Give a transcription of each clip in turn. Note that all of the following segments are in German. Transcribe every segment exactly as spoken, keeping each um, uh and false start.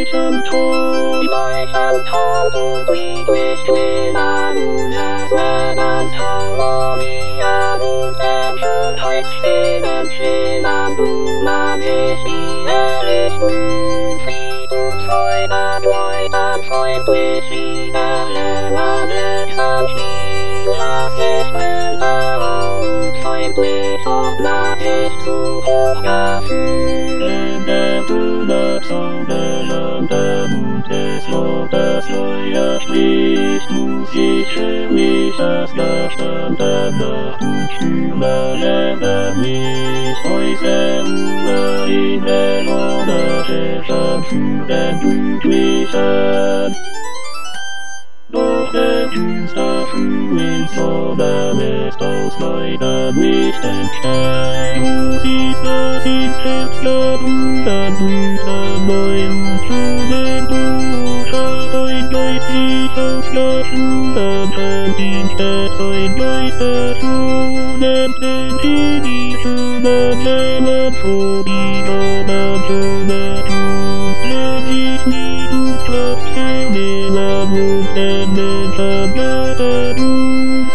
山头，来山头不对对对那路呀，在南头我里呀路在出台西南西南路那也是也是不飞不吹那吹那吹对西那也那也上去那些是那路吹对说那也出不下去。Musisches das Verstandene und Schüler nicht heute in der Lohnerischen Schüren glücklichen. Doch der düster Frühling Sommer lässt aus Leiden nicht entstehen. Du siehst es ins Herz der Brüder, Brüder neu und schönen Bursche, ein geistliches Geschluder, verdient es ein Geist Schulen, denn in die schönen Lämmen vor die Donner schöne Tust, lässt sich nie du Kraft vernehmen und den Menschen Götter tust.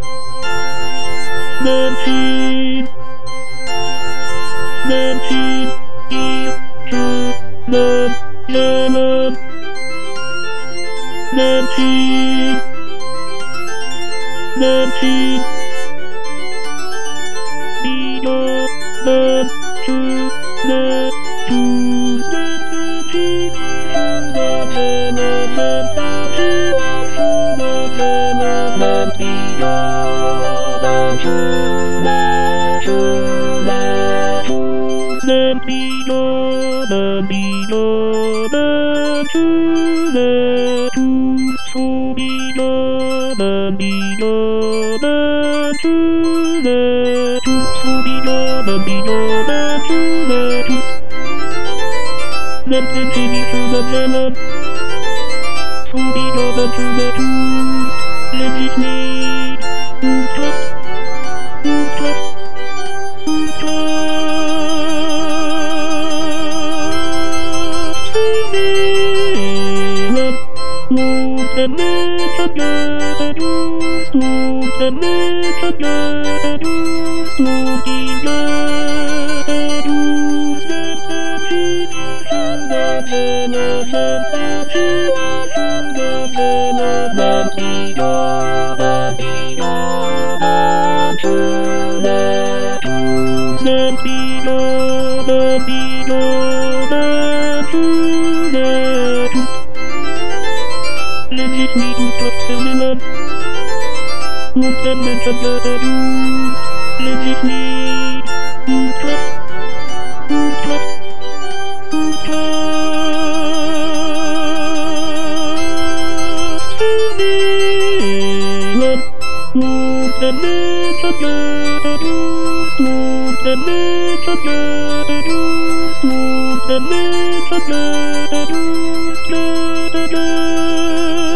Menschen, Menschen, die schönen Lämmen, Menschen, Menschen, die Donner schöne Tust, Menschen, die schönen Lämmen, the